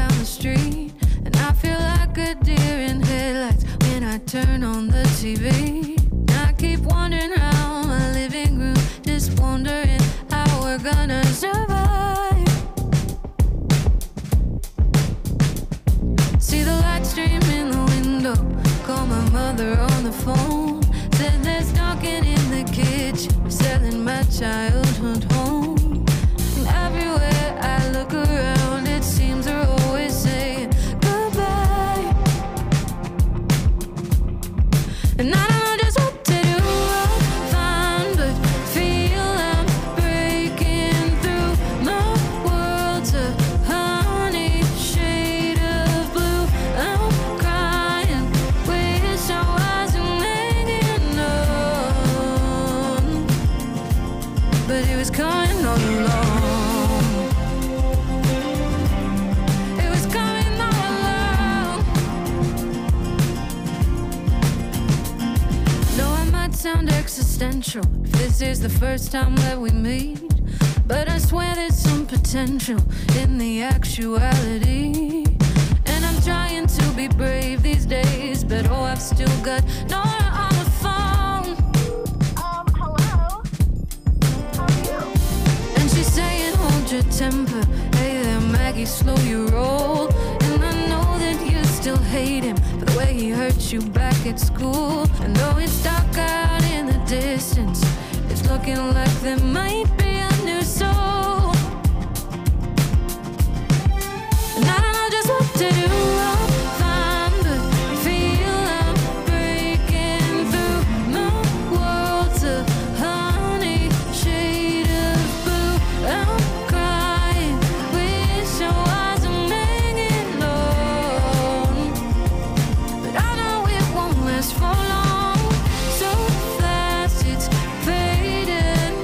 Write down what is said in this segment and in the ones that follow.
down the street, and I feel like a deer in headlights when I turn on the TV. I keep wandering around my living room, just wondering how we're gonna survive. See the light stream in the window, call my mother on the phone. Said there's talking in the kitchen, selling my childhood home. And everywhere I look around, it seems they're always saying goodbye. And I don't know just what to do. I'll find, but feel I'm breaking through. My world's a honey shade of blue. I'm crying, wish I wasn't hanging on, but it was coming all along. It was coming all along. No, I might sound existential if this is the first time that we meet, but I swear there's some potential in the actuality. And I'm trying to be brave these days, but oh, I've still got Nora on the phone. Hello? How are you? And she's saying, hold your temper. Hey there, Maggie, slow your roll. And I know that you still hate him for the way he hurt you back at school. And though it's dark out in the distance, it's looking like there might be a new soul. And I don't know just what to do. I'll find, but feel I'm breaking through. My world's a honey shade of blue. I'm crying, wish I wasn't hanging on, but I know it won't last for long. So fast it's fading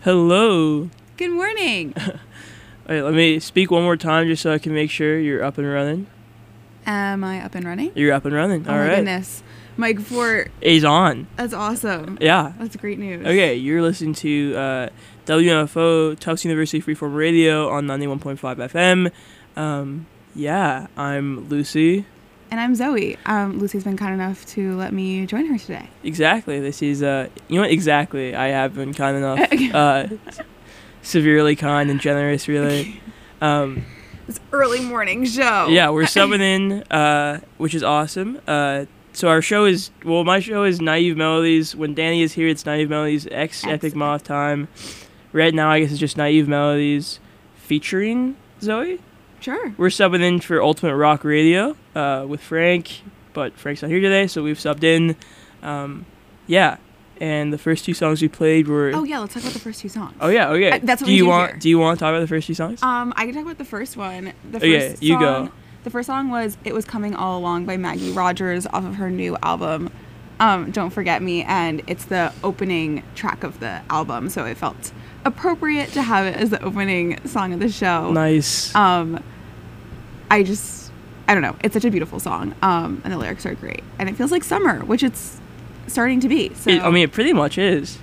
Hello. Good morning. All right, let me speak one more time just so I can make sure you're up and running. Am I up and running? You're up and running. Oh All my right. goodness. Mike Fort, A's on. that's awesome. Yeah. That's great news. Okay, you're listening to WMFO, Tufts University Freeform Radio on 91.5 FM. Yeah, I'm Lucy. And I'm Zoe. Lucy's been kind enough to let me join her today. Exactly. This is, you know what? Exactly. I have been kind enough. Severely kind and generous, really. This early morning show. Yeah, we're subbing in, which is awesome. So our show is, well, my show is Naive Melodies. When Danny is here, it's Naive Melodies X Epic Moth Time. Right now, I guess it's just Naive Melodies featuring Zoe. Sure. We're subbing in for Ultimate Rock Radio with Frank, but Frank's not here today, so we've subbed in. Yeah, and the first two songs we played were. Oh yeah, let's talk about the first two songs. Oh yeah, okay. That's what do we you do want? here. Do you want to talk about the first two songs? I can talk about the first one. The first Okay, you song, go. The first song was "It Was Coming All Along" by Maggie Rogers off of her new album, Don't Forget Me, and it's the opening track of the album, so it felt appropriate to have it as the opening song of the show. Nice. I don't know. It's such a beautiful song, and the lyrics are great, and it feels like summer, which it's starting to be. So It pretty much is.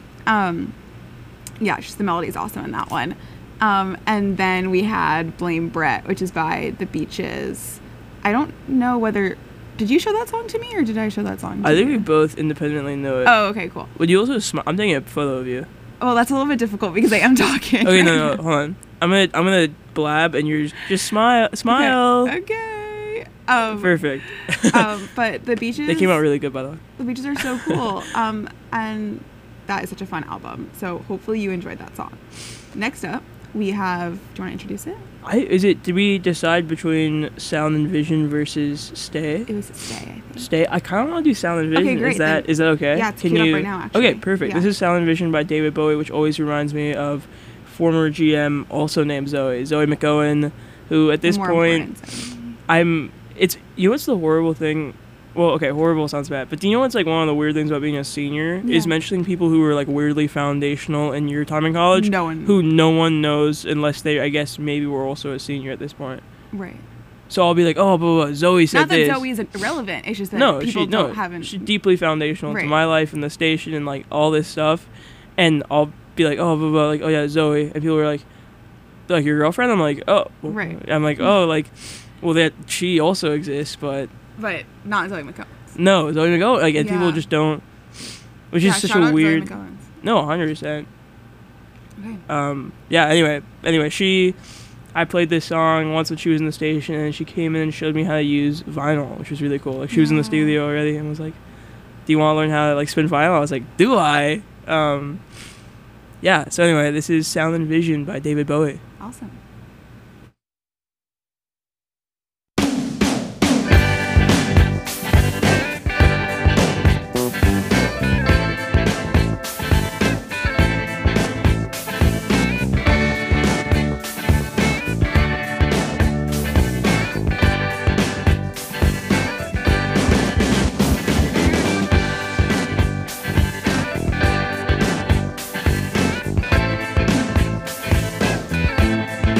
yeah, just the melody is awesome in that one. And then we had Blame Brett, which is by The Beaches. I don't know whether did you show that song to me or did I show that song to I think you? we both independently know it. Oh, okay, cool. Would you also smile? I'm taking a photo of you. Well, that's a little bit difficult because I am talking. Okay, no, hold on. I'm gonna blab and you're just smile. Okay. Perfect. But The Beaches. They came out really good, by the way. The Beaches are so cool. And that is such a fun album. So hopefully you enjoyed that song. Next up, we have. Do you want to introduce it? Did we decide between Sound and Vision versus Stay? It was Stay, I think. Stay. I kind of want to do Sound and Vision. Okay, great, Is that okay? Yeah, it's queued up right now, actually. Okay, perfect. Yeah. This is Sound and Vision by David Bowie, which always reminds me of former GM, also named Zoe McGowan, who at this More point, important, so. you know what's the horrible thing? Well, okay, horrible sounds bad, but do you know what's like one of the weird things about being a senior is Yeah. mentioning people who were like weirdly foundational in your time in college, who no one knows unless they, I guess, maybe were also a senior at this point. Right. So I'll be like, oh, blah, blah, blah. Zoe said Not that this. Zoe isn't irrelevant. It's just that people haven't. She's deeply foundational to Right. my life and the station and like all this stuff. And I'll be like, oh, blah, blah, like, oh yeah, Zoe. And people are like your girlfriend? I'm like, oh. Right. I'm like, oh, like, well, that she also exists, but But not Zoe McCombs. no, Zoe McGowan. Like, and people Yeah. just don't. Which is such shout a out weird. Zoe McCombs. No, 100%. Okay. Yeah, anyway, I played this song once when she was in the station, and she came in and showed me how to use vinyl, which was really cool. Like, she was in the studio already and was like, do you want to learn how to, like, spin vinyl? I was like, do I? Yeah, so anyway, this is Sound and Vision by David Bowie. Awesome. Thank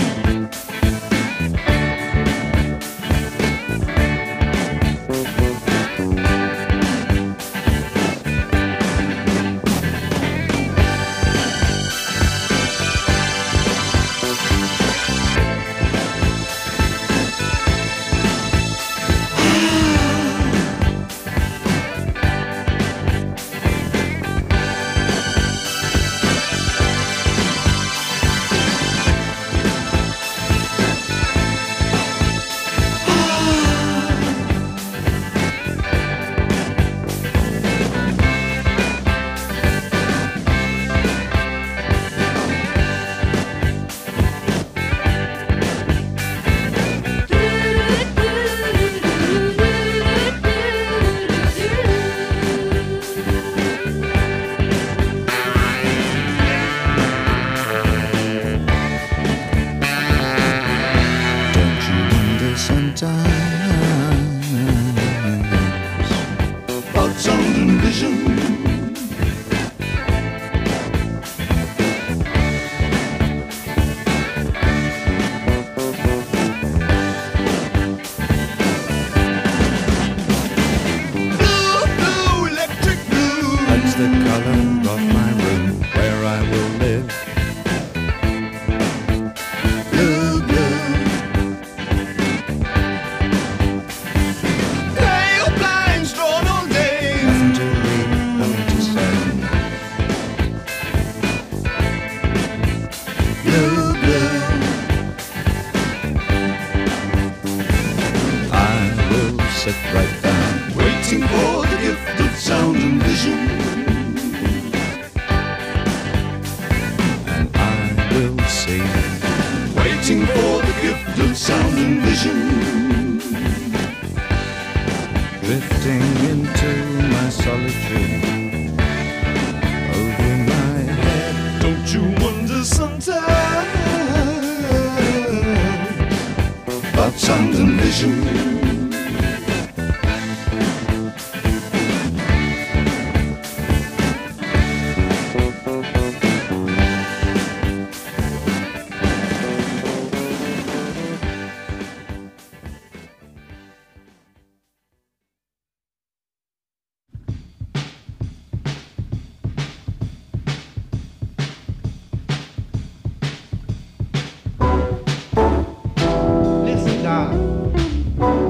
sit right down. Waiting for the gift of sound and vision. And I will sing. Waiting for the gift of sound and vision. Drifting into my solitude. Over my head. Don't you wonder sometimes about sound and vision? Listen, darling.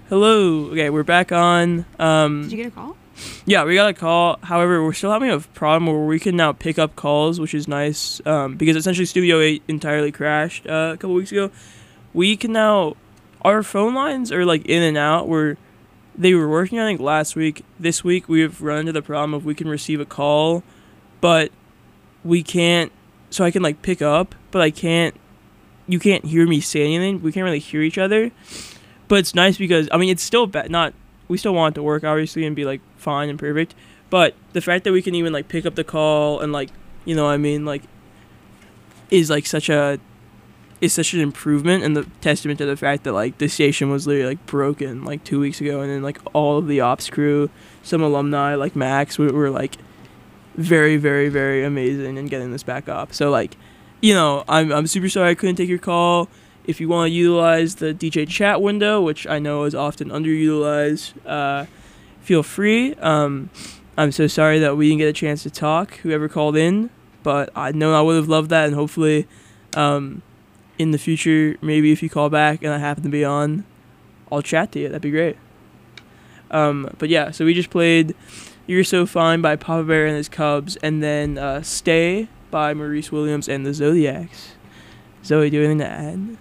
Hello. Okay, we're back on. Did you get a call? Yeah, we got a call. However, we're still having a problem where we can now pick up calls, which is nice because essentially Studio 8 entirely crashed a couple weeks ago. We can now, our phone lines are like in and out where they were working, I think, last week. This week, we've run into the problem of we can receive a call, but we can't, so I can like pick up, but you can't hear me say anything. We can't really hear each other. But it's nice because, I mean, it's still we still want it to work, obviously, and be, like, fine and perfect. But the fact that we can even, like, pick up the call and, like, you know what I mean, like, is, like, such an improvement and the testament to the fact that, like, the station was literally, like, broken, like, 2 weeks ago. And then, like, all of the ops crew, some alumni, like Max, were like, very, very, very amazing in getting this back up. So, like, you know, I'm super sorry I couldn't take your call. If you want to utilize the DJ chat window, which I know is often underutilized, feel free. I'm so sorry that we didn't get a chance to talk, whoever called in, but I know I would have loved that, and hopefully in the future, maybe if you call back and I happen to be on, I'll chat to you. That'd be great. But yeah, so we just played You're So Fine by Papa Bear and his Cubs, and then Stay by Maurice Williams and the Zodiacs. Zoe, do you have anything to add?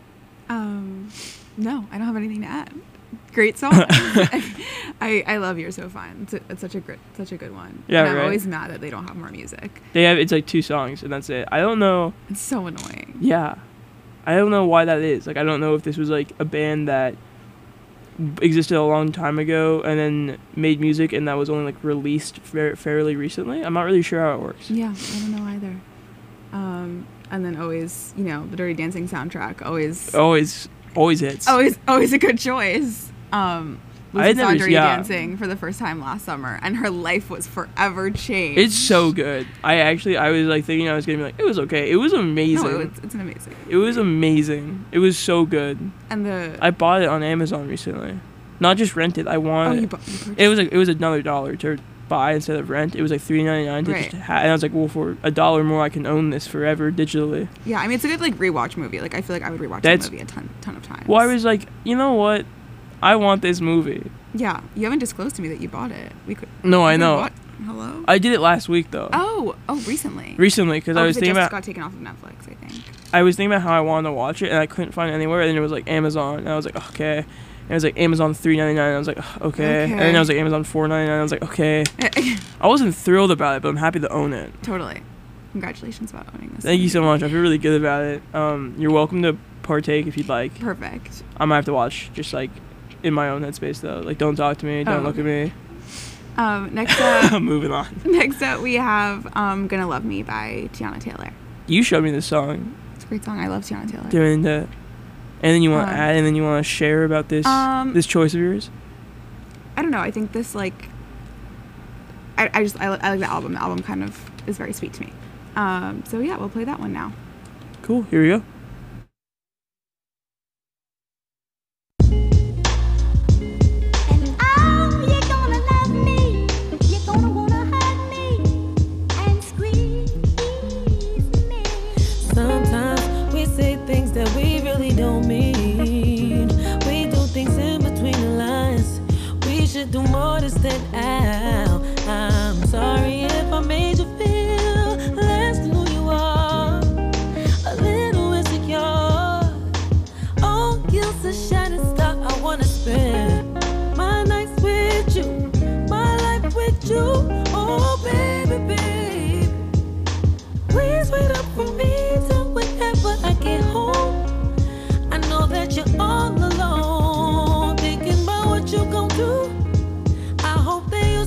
No, I don't have anything to add. Great song. I love You're So Fine. It's such a good one. Yeah, and I'm right. always mad that they don't have more music. It's like 2 songs and that's it. I don't know. It's so annoying. Yeah. I don't know why that is. Like, I don't know if this was like a band that existed a long time ago and then made music and that was only like released fairly recently. I'm not really sure how it works. Yeah, I don't know either. And then always, you know, the Dirty Dancing soundtrack always hits. Always a good choice. Lucy saw Dirty yeah. Dancing for the first time last summer, and her life was forever changed. It's so good. I was like thinking I was gonna be like, it was okay. It was amazing. No, it's an amazing. It was amazing. It was so good. And I bought it on Amazon recently, not just rented. I wanted. you purchased It was another $1 to buy instead of rent. It was like $3.99 to Right. just and I was like, well, for $1 more, I can own this forever digitally. Yeah, I mean, it's a good like rewatch movie. Like I feel like I would rewatch that movie a ton of times. Well, I was like, you know what? I want this movie. Yeah, you haven't disclosed to me that you bought it. We could. No, I we could know. Hello. I did it last week though. Oh, recently. Recently, because I was it thinking just about. got taken off of Netflix, I think. I was thinking about how I wanted to watch it, and I couldn't find it anywhere. And then it was like Amazon, and I was like, okay. And it was like Amazon $3.99. And I was like, okay. And then I was like Amazon $4.99. I was like, okay. I wasn't thrilled about it, but I'm happy to own it. Totally. Congratulations about owning this. Thank you so much. I feel really good about it. You're welcome to partake if you'd like. Perfect. I might have to watch just like in my own headspace though. Like, don't talk to me. Don't look at me. Next up. Moving on. Next up, we have "Gonna Love Me" by Tiana Taylor. You showed me this song. It's a great song. I love Tiana Taylor. Doing the, and then you want to add, and then you want to share about this this choice of yours. I don't know. I think this like. I like the album. The album kind of is very sweet to me. So yeah, we'll play that one now. Cool. Here we go. Sometimes we say things that we really don't mean. We do things in between the lines. We should do more to stand out. I'm sorry if I made you feel less than who you are. A little insecure. Oh, you're a shining star. I wanna spend my nights with you, my life with you. Oh, baby, baby. Please wait up for me till whenever I get home. I know that you're all alone, thinking about what you gon' do. I hope that you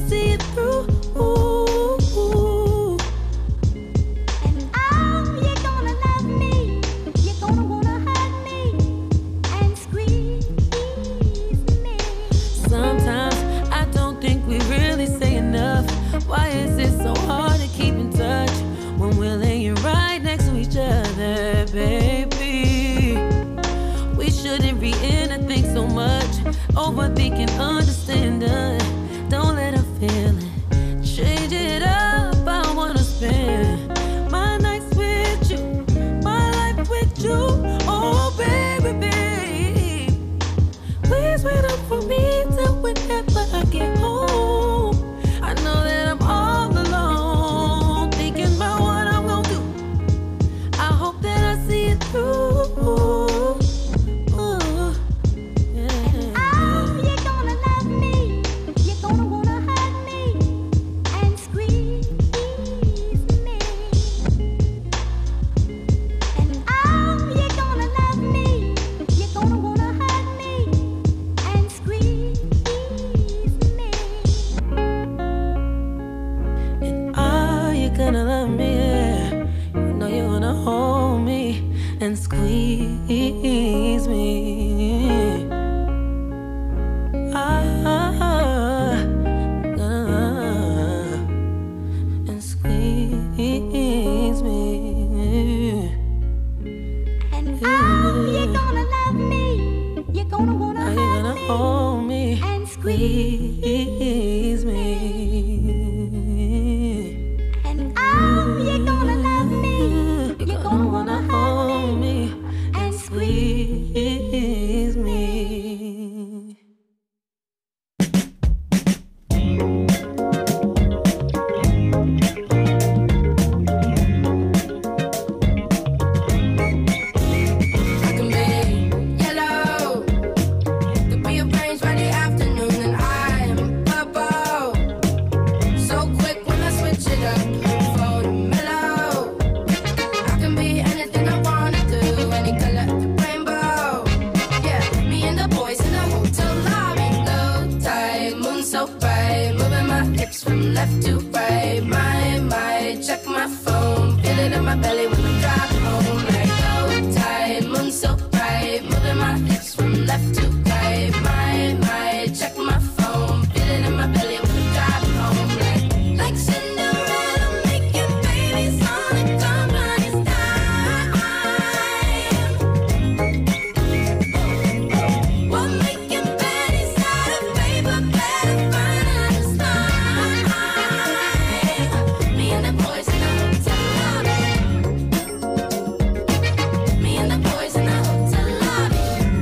hips from left to right. My, check my phone. Feel it in my belly when I drive home. Like low tide, moon so bright. Moving my hips from left to right. My, check my phone. Feel it in my belly when I drive home. Like Cinderella, making babies on a company's dime. We're making pennies out of paper, better find another slime. Me and the boys in the hotel lobby. Me and the boys in the hotel lobby.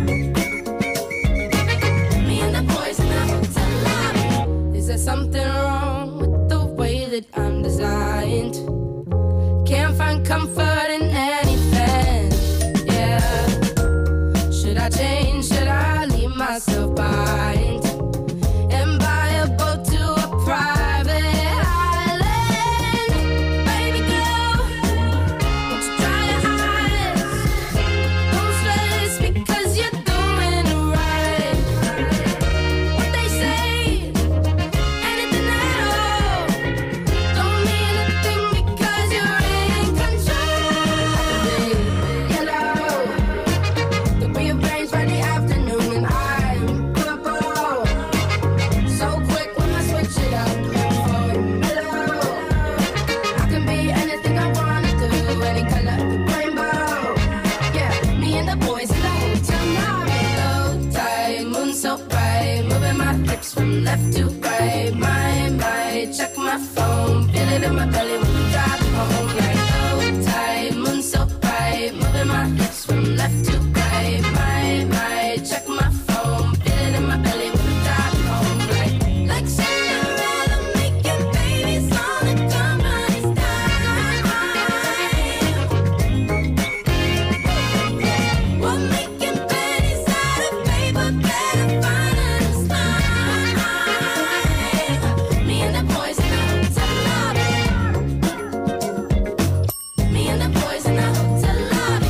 Me and the boys in the hotel lobby. Is there something wrong with the way that I'm designed? Can't find comfort in anything. Yeah. Should I change? Should I leave myself behind and buy a boat to a private island? Baby girl, won't you dry your eyes? Don't stress because you're doing it right. What they say, anything at all, don't mean a thing because you're in control. Yellow, could be a brains Friday afternoon and I'm purple. So quick when I switch it up for mellow. I can be anything I wanna do, any color of the rainbow. Yeah, me and the boys in the hotel lobby. Low tide, moon so bright, moving my hips from left to right. My, check my phone, feel it in my belly when I'm driving home. Like low tide, moon so bright, moving my hips from left to right. My, check my phone, feel it in my belly when I'm driving home. Like Cinderella, making babies on a company's dime. We're making pennies out of paper, better find another slime. Me and the boys in the hotel lobby. Me and the boys in the hotel lobby.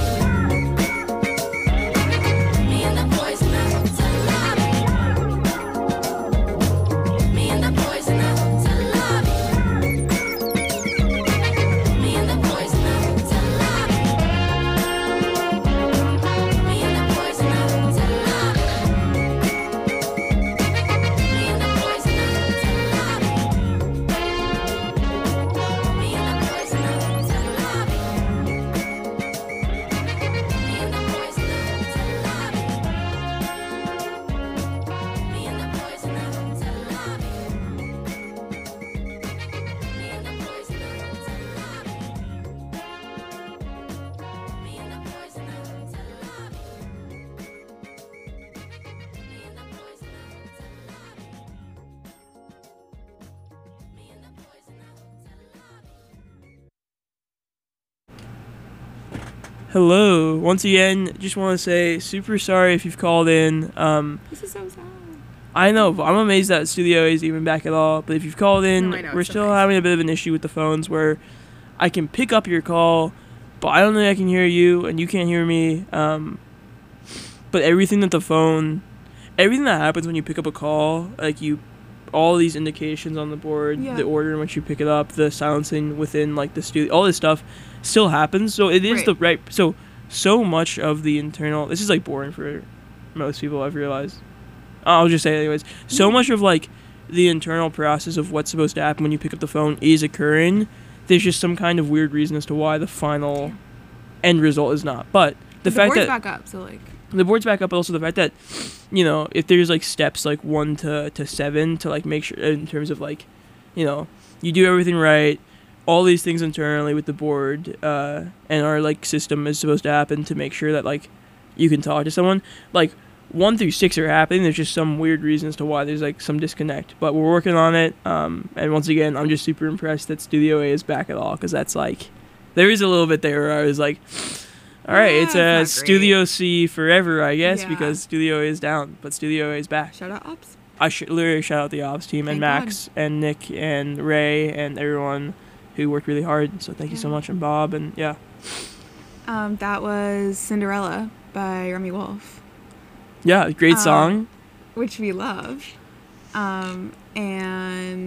Me and the boys in the hotel lobby. Me and the boys in the hotel lobby. Me and the boys in the hotel lobby. Me and the boys in the hotel lobby. Me and the boys in the hotel lobby. Me and the boys in the hotel lobby. Me and the boys in the hotel lobby. Me and the boys in the hotel lobby. Me and the boys in the hotel lobby. Me and the boys in the hotel lobby. Me and the boys in the hotel lobby. Me and the boys in the hotel lobby. Hello. Once again, just want to say super sorry if you've called in. This is so sad. I know, but I'm amazed that Studio A is even back at all. But if you've called in, No, I know, we're it's so still nice. having a bit of an issue with the phones where I can pick up your call, but I don't think I can hear you, and you can't hear me. But everything that happens when you pick up a call, like all these indications on the board, Yeah. the order in which you pick it up, the silencing within like the studio, all this stuff still happens. So it is Right. the right. So much of the internal. This is like boring for most people, I've realized. I'll just say it anyways. So much of like the internal process of what's supposed to happen when you pick up the phone is occurring. There's just some kind of weird reason as to why the final end result is not. But the fact board's that back up, so like the board's back up, but also the fact that, you know, if there's like steps like 1 to 7 to like make sure in terms of like, you know, you do everything right, all these things internally with the board and our like system is supposed to happen to make sure that like you can talk to someone. Like 1 through 6 are happening. There's just some weird reasons to why there's like some disconnect, but we're working on it. And once again, I'm just super impressed that Studio A is back at all, because that's like there is a little bit there where I was like, all right, Yeah, it's it's not Studio C forever, I guess, Yeah. because Studio A is down, but Studio A is back. shout out ops. I should literally shout out the ops team and Thank Max and Nick and Ray and everyone who worked really hard. So thank you so Yeah. much, and Bob, and yeah. That was Cinderella by Remy Wolf, Yeah, great song. which we love. And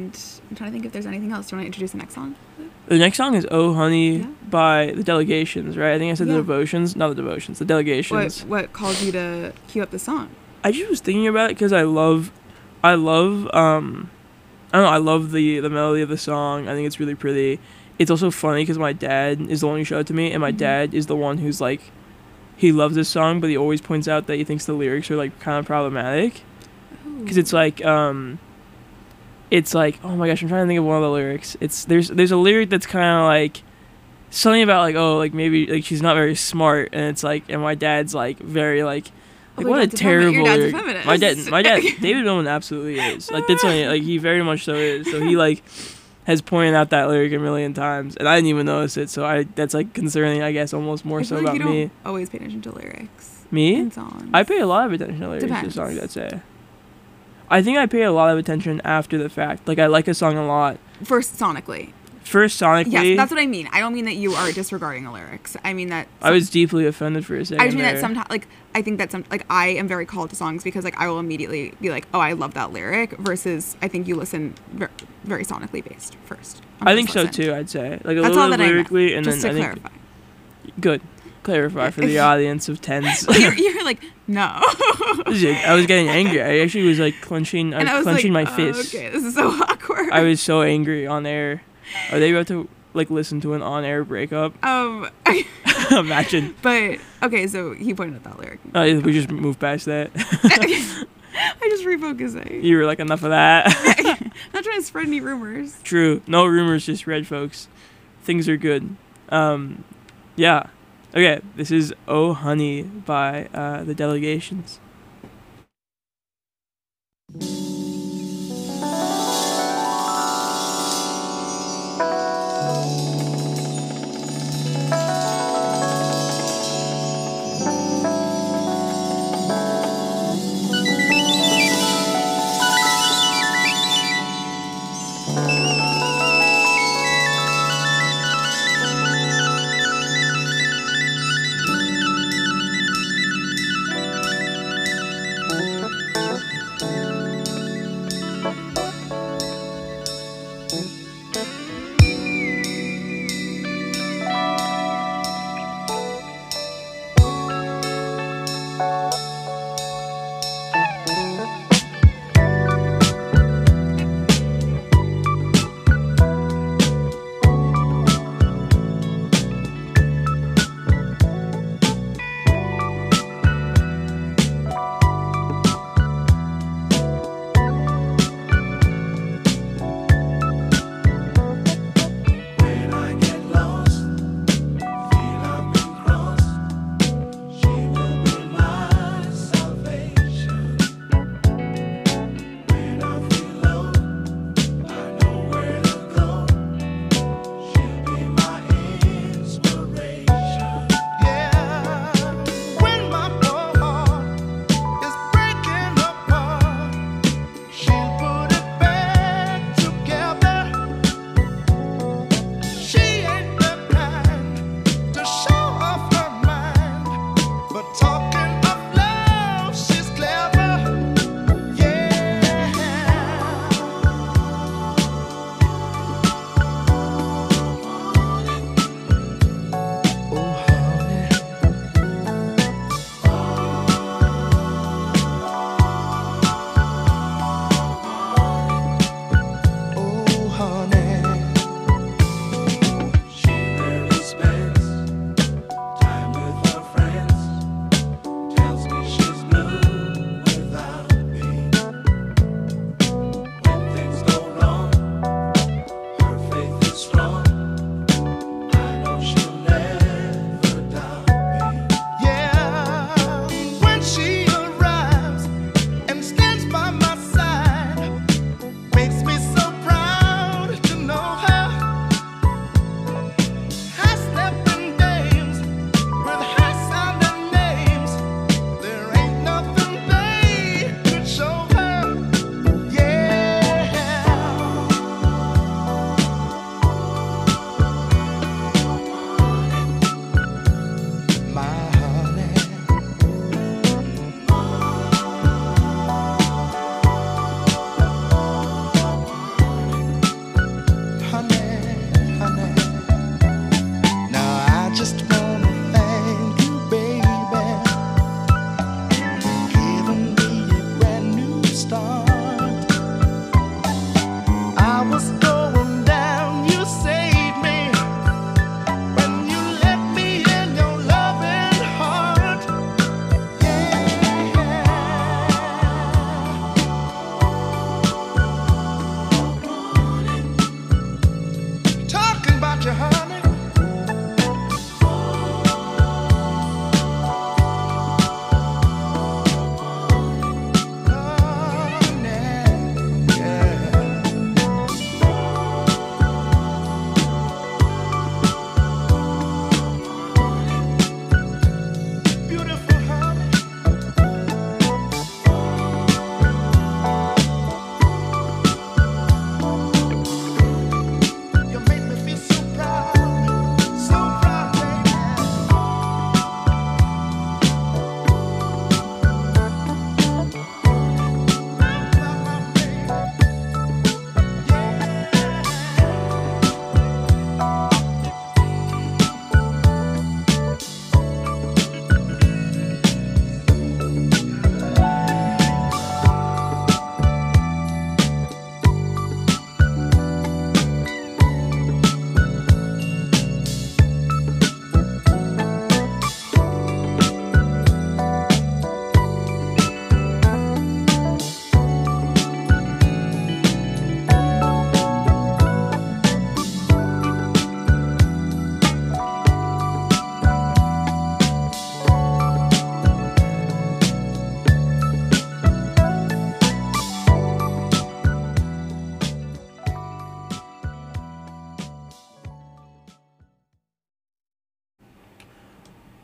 And I'm trying to think if there's anything else. Do you want to introduce the next song? The next song is "Oh Honey" Yeah. by the Delegations, right? I think I said Yeah. the Devotions, not the Devotions, the Delegations. What caused you to cue up the song? I just was thinking about it because I love I don't know, I love the melody of the song. I think it's really pretty. It's also funny because my dad is the one who showed it to me, and my dad is the one who's like, he loves this song, but he always points out that he thinks the lyrics are like kind of problematic. Because it's like, oh my gosh, I'm trying to think of one of the lyrics. There's a lyric that's kind of like something about like, oh, like maybe like she's not very smart, and it's like, and my dad's like very like Oh, what a your terrible dad's a lyric. feminist. My dad, David Bowman absolutely is. Like that's something, like he very much so is. So he like has pointed out that lyric a million times, and I didn't even notice it. So that's like concerning, I guess, almost more I so feel like about you me. don't always pay attention to lyrics Me? in songs. I pay a lot of attention to lyrics Depends. to songs, I'd say. I think I pay a lot of attention after the fact. Like I like a song a lot. First, sonically. First, sonically, Yes, that's what I mean. I don't mean that you are disregarding the lyrics. I mean that. I was deeply offended for a second. I just mean there. that sometimes, like, I think that I am very called to songs because, like, I will immediately be like, oh, I love that lyric, versus I think you listen very sonically based first. I think so too. I'd say like a That's all little that I lyrically, meant, and just then to I clarify. think good. Clarify for the audience of tens. You're like, no. I was getting angry. I actually was like clenching. I was clenching like, my fist. Okay, this is so awkward. I was so angry on air. Are they about to like listen to an on-air breakup? Imagine. But okay, so he pointed out that lyric. We just moved past that. I just refocusing. You were like, enough of that. Not trying to spread any rumors. True. No rumors, just read, folks. Things are good. Yeah. Okay, this is "Oh Honey" by the Delegations.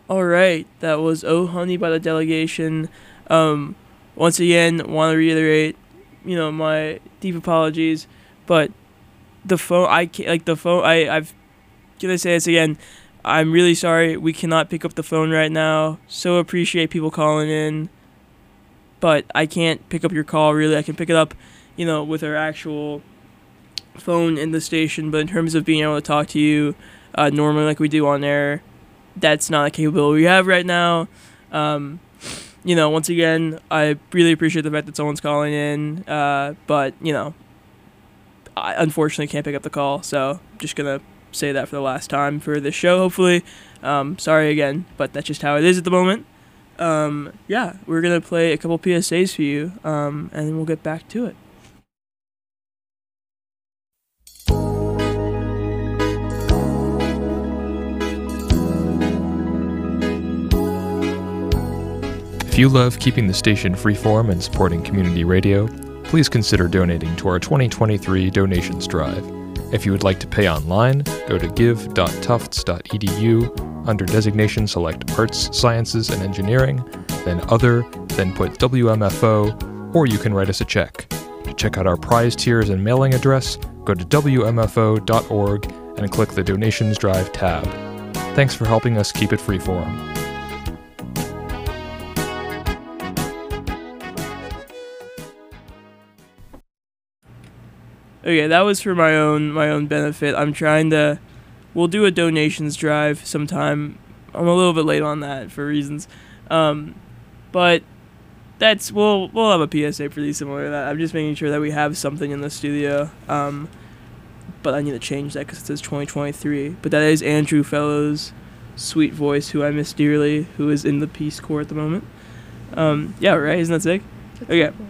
All right, that was "Oh Honey" by the Delegation. Once again, want to reiterate, my deep apologies, but the phone, I can't, like the phone, I've gonna say this again. I'm really sorry we cannot pick up the phone right now. So appreciate people calling in, but I can't pick up your call really. I can pick it up, with our actual phone in the station, but in terms of being able to talk to you normally like we do on air, that's not a capability we have right now. Once again, I really appreciate the fact that someone's calling in, but I unfortunately can't pick up the call, so I'm just gonna say that for the last time for this show, hopefully. Sorry again, but that's just how it is at the moment. We're gonna play a couple PSAs for you, and then we'll get back to it. If you love keeping the station freeform and supporting community radio, please consider donating to our 2023 donations drive. If you would like to pay online, go to give.tufts.edu. Under designation, select Arts, Sciences, and Engineering, then Other, then put WMFO, or you can write us a check. To check out our prize tiers and mailing address, go to WMFO.org and click the Donations Drive tab. Thanks for helping us keep it freeform. Okay, that was for my own benefit. We'll do a donations drive sometime. I'm a little bit late on that for reasons. But we'll have a PSA pretty similar to that. I'm just making sure that we have something in the studio. But I need to change that because it says 2023. But that is Andrew Fellows' sweet voice, who I miss dearly, who is in the Peace Corps at the moment. Right? Isn't that sick? That's okay. so cool.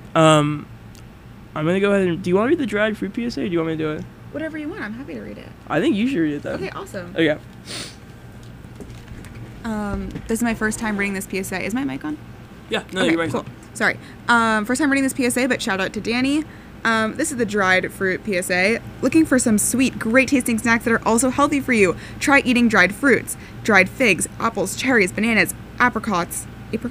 I'm going to go ahead and... Do you want to read the drive free PSA, or do you want me to do it? Whatever you want. I'm happy to read it. I think you should read it, then. Okay, awesome. Okay. This is my first time reading this PSA. Is my mic on? Yeah, no, Okay, you're right. cool. Sorry. First time reading this PSA, but shout out to Danny. This is the dried fruit PSA. Looking for some sweet, great tasting snacks that are also healthy for you? Try eating dried fruits. Dried figs, apples, cherries, bananas, apricots,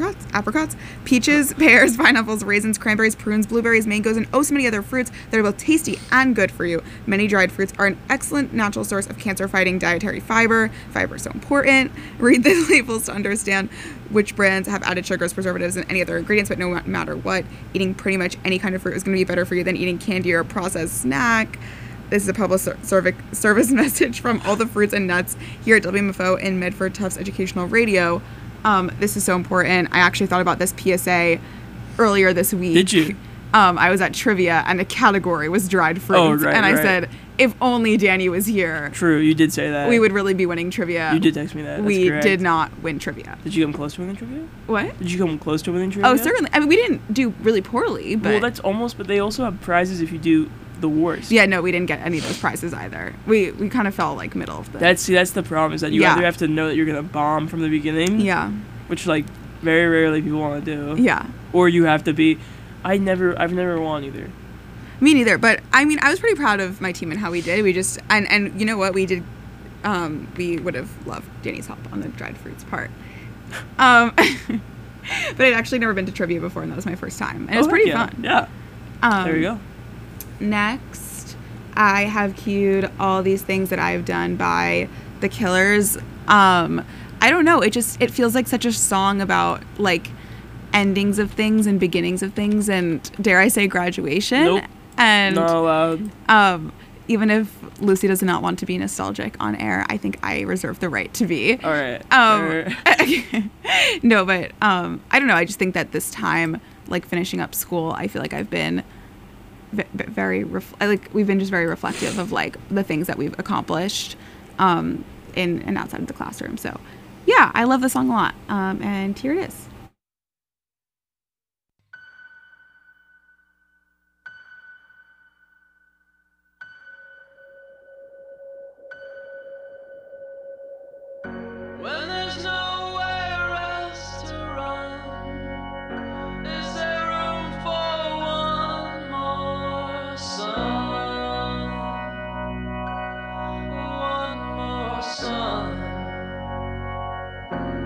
peaches, pears, pineapples, raisins, cranberries, prunes, blueberries, mangoes, and so many other fruits that are both tasty and good for you. Many dried fruits are an excellent natural source of cancer-fighting dietary fiber. Fiber is so important. Read the labels to understand which brands have added sugars, preservatives, and any other ingredients, but no matter what, eating pretty much any kind of fruit is going to be better for you than eating candy or a processed snack. This is a public service message from all the fruits and nuts here at WMFO in Medford Tufts Educational Radio. This is so important. I actually thought about this PSA earlier this week. Did you? I was at trivia and the category was dried fruits. Oh, right, and I right. said, if only Danny was here, True, you did say that. we would really be winning trivia. You did text me that. That's We correct. did not win trivia. Did you come close to winning trivia? What? Did you come close to winning trivia? Oh, certainly. I mean, we didn't do really poorly, but... Well, that's almost, but they also have prizes if you do the worst. Yeah, no, we didn't get any of those prizes either. We kind of fell, like, middle of the... That's the problem, is that you Yeah. either have to know that you're going to bomb from the beginning. Yeah. Which, like, very rarely people want to do. Yeah. Or you have to be... I've never won either. Me neither, but I mean, I was pretty proud of my team and how we did. We just, and you know what, we did, we would have loved Danny's help on the dried fruits part. But I'd actually never been to trivia before, and that was my first time. And it was Oh, pretty heck fun. Yeah. There you go. Next, I have queued all these things that I've done by The Killers. I don't know, it feels like such a song about, like, endings of things and beginnings of things, and dare I say graduation. Nope. And Not allowed. even if Lucy does not want to be nostalgic on air, I think I reserve the right to be. All right. No, but I don't know. I just think that this time, like finishing up school, I feel like I've been we've been just very reflective of like the things that we've accomplished in and outside of the classroom. So yeah, I love the song a lot. And here it is. When there's nowhere else to run, is there room for one more sun? One more sun.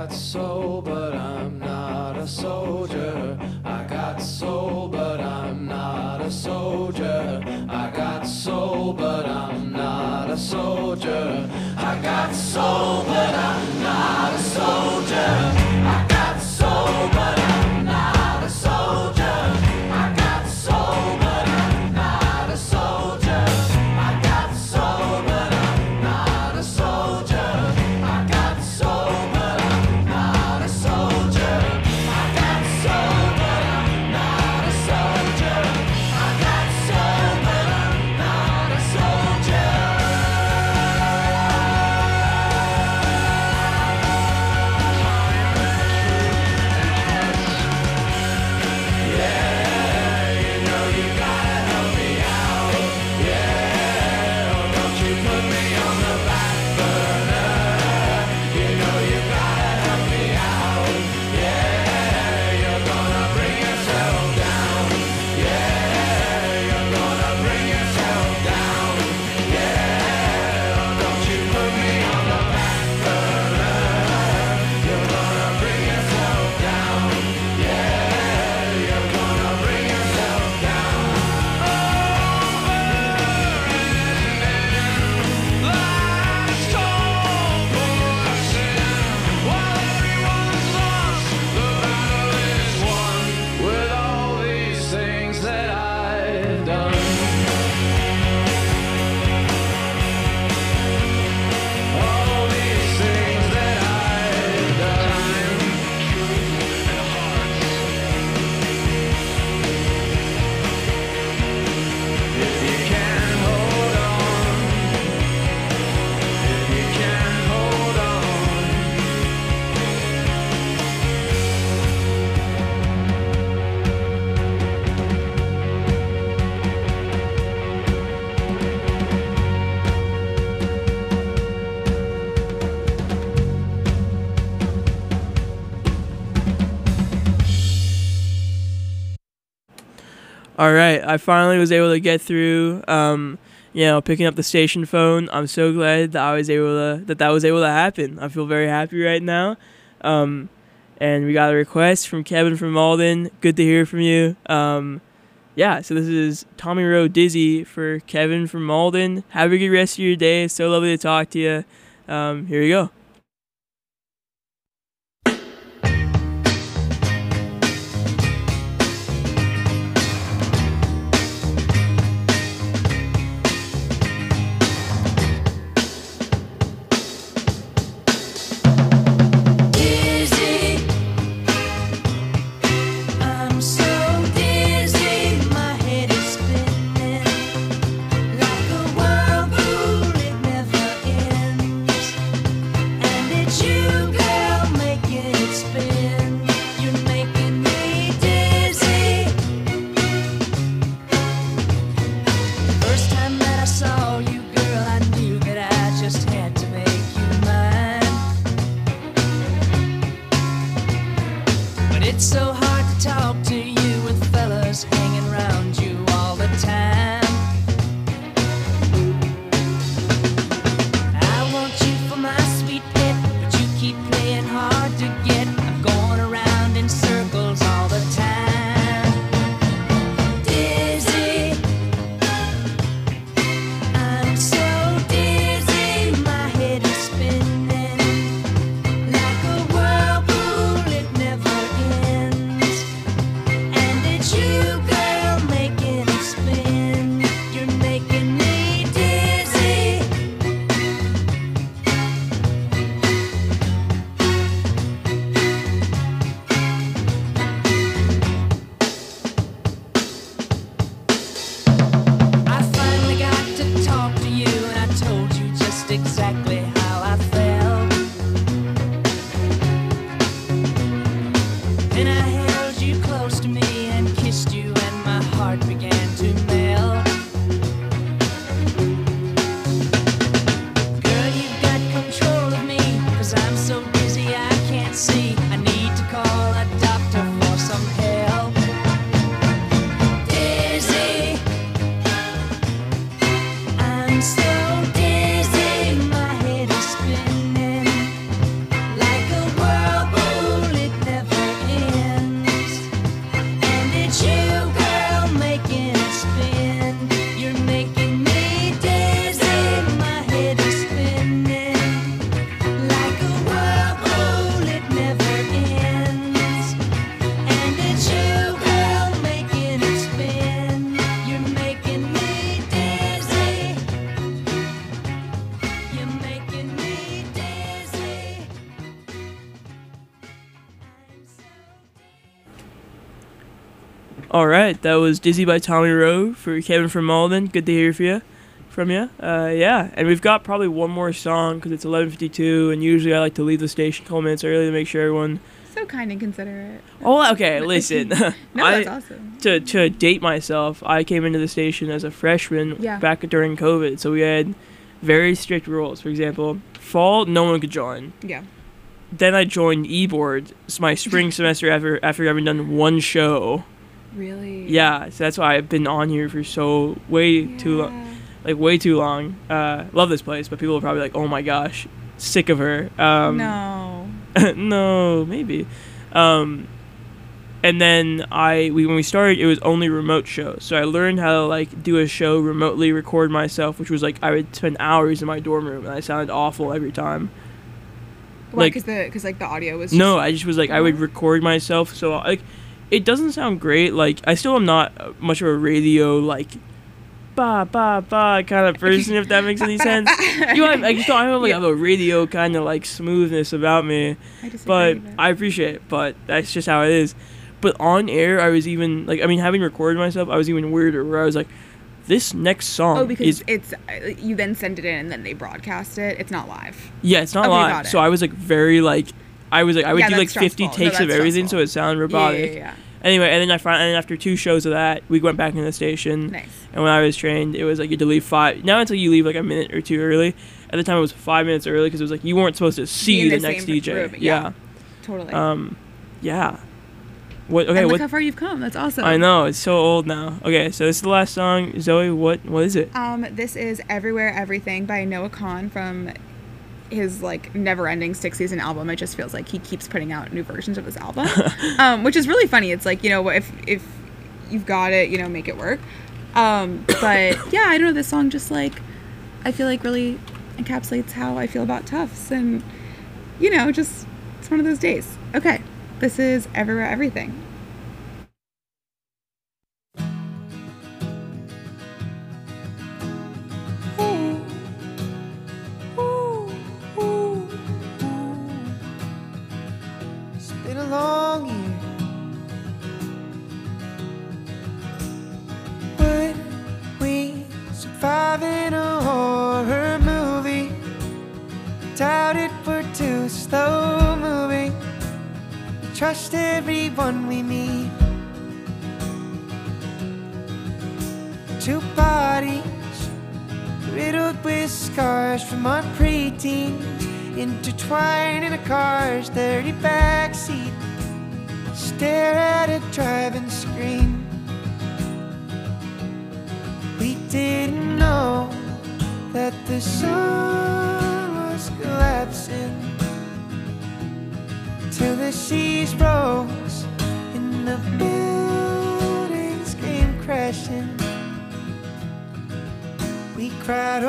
got soul, but I'm not a soldier. I got soul, but I'm not a soldier. I got soul, but I'm not a soldier. I got soul, but I'm not a soldier. I got soul, but I'm not a soldier. I got soul, but I'm not a soldier. I got soul, but I'm not a soldier. I got soul, but I'm not a soldier. I got soul, but I'm not a soldier. I got soul, but I'm not a soldier. With all these things that I've done, all these things that I've done, if you can hold on, if you can hold on. All right, I finally was able to get through. Picking up the station phone. I'm so glad that that was able to happen. I feel very happy right now. And we got a request from Kevin from Malden. Good to hear from you. So this is Tommy Rowe Dizzy for Kevin from Malden. Have a good rest of your day. It's so lovely to talk to you. Here you go. Dizzy, I'm so dizzy, my head is spinning like a whirlpool, it never ends. And it's you, girl, making it spin. You're making me dizzy. First time that I saw you, girl, I knew that I just had to make you mine. But it's so hard to talk to you with fellas hanging around you all the time. I want you for my sweet pet, but you keep playing hard to get. I'm going around in circles all the time. Dizzy, I'm so dizzy, my head is spinning like a whirlpool, it never ends. And it's you, girl, making it spin. You're making me dizzy. I finally got to talk to you, and I told you just exactly how I felt. Then I held you close to me and kissed you, and my heart began to melt. Girl, you've got control of me, 'cause I'm so dizzy I can't see. I need to call a doctor for some help. Dizzy, I'm so dizzy, my All right, that was Dizzy by Tommy Rowe for Kevin from Malden. Good to hear from you. Yeah, and we've got probably one more song because it's 11:52, and usually I like to leave the station a couple minutes early to make sure everyone. So kind and considerate. Oh, okay. Listen, No, that's awesome. To date myself, I came into the station as a freshman Yeah. back during COVID, so we had very strict rules. For example, fall, no one could join. Yeah. Then I joined E-board my spring semester after having done one show. Really? Yeah, so that's why I've been on here for way too long. Like way too long. Love this place, but people are probably like, "Oh my gosh, sick of her." No. No, maybe. And then when we started, it was only remote shows. So I learned how to like do a show remotely, record myself, which was like I would spend hours in my dorm room, and I sounded awful every time. Why? Like- Because the audio was. No, I just was like I would record myself, so like it doesn't sound great. Like I still am not much of a radio like ba ba ba kind of person, if that makes any sense. You know, I just don't have like a radio kind of like smoothness about me. I disagree, But I appreciate it. But that's just how it is. But on air, I was even like, I mean, having recorded myself, I was even weirder. Where I was like, this next song Oh, because is it's you then send it in and then they broadcast it. It's not live. yeah, it's not Okay, live. got it. So I was like very like. I would Yeah, do that's like 50 stressful. No, takes of that's everything, stressful. so it sounded robotic. Yeah. Anyway, and then and after 2 shows of that, we went back into the station. Nice. And when I was trained, it was like you had to leave 5. Now until you leave like a minute or 2 early. At the time, it was 5 minutes early because it was like you weren't supposed to see in the the next same DJ. room, yeah. Totally. Yeah. What? Okay. and look What? how far you've come. That's awesome. I know it's so old now. Okay, so this is the last song. Zoe, what is it? This is Everywhere Everything by Noah Kahan from his like never-ending 6-season album. It just feels like he keeps putting out new versions of this album, which is really funny. It's like, you know, if you've got it, you know, make it work. But yeah, I don't know. This song just like I feel like really encapsulates how I feel about Tufts, and you know, just it's one of those days. Okay, this is Everywhere Everything. It's been a long year. Would we survive in a horror movie? Doubt it, we're too slow moving. We trust everyone we meet. 2 bodies riddled with scars from our preteens, intertwined in a car's dirty backseat. Stare at a driving screen. We didn't know that the sun was collapsing till the seas rose and the buildings came crashing. We cried,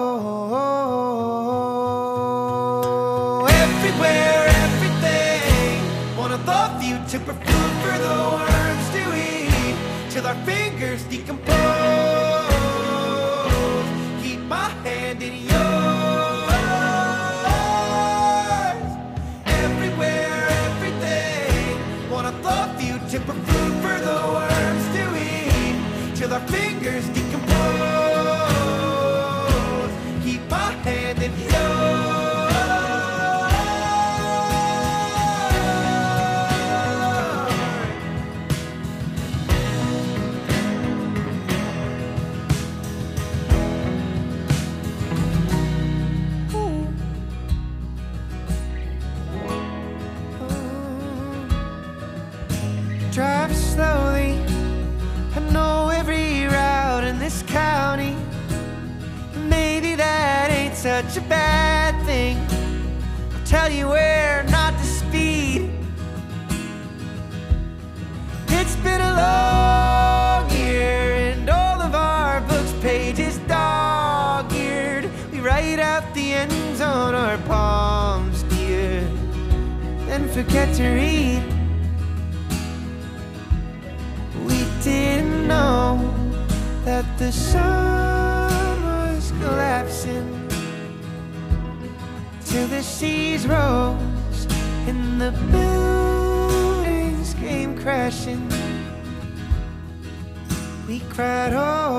oh, everywhere, everything. One of the few took for food for the worms to eat till our fingers decompose. Keep my hand in yours. Everywhere, everything. One of the few took for food for the worms to eat till our fingers decompose. Keep my hand in yours. Drive slowly. I know every route in this county. Maybe that ain't such a bad thing. I'll tell you where not to speed. It's been a long year, and all of our books' pages dog-eared. We write out the ends on our palms, dear, then forget to read. We didn't know that the sun was collapsing till the seas rose and the buildings came crashing. we cried,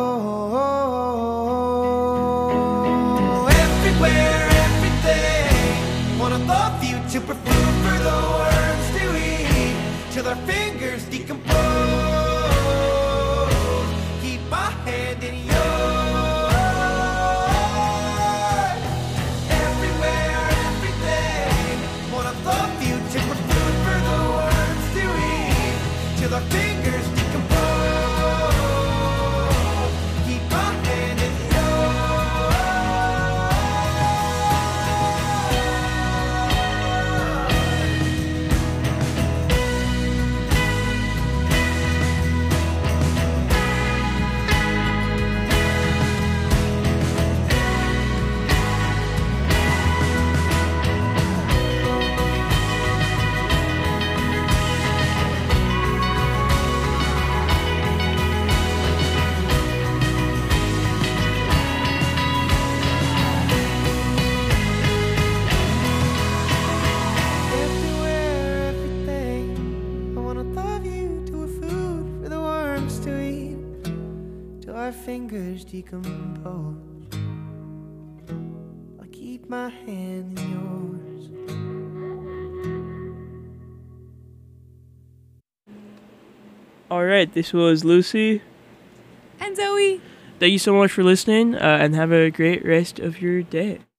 oh, everywhere, everything. One of the future food for the worms to eat till our fingers decompose. Keep my hand in yours. Everywhere, everything. One of the future food for the worms to eat till our fingers decompose. Keep my hand in fingers decompose. I'll keep my hand in yours. All right, this was Lucy. And Zoe. Thank you so much for listening, and have a great rest of your day.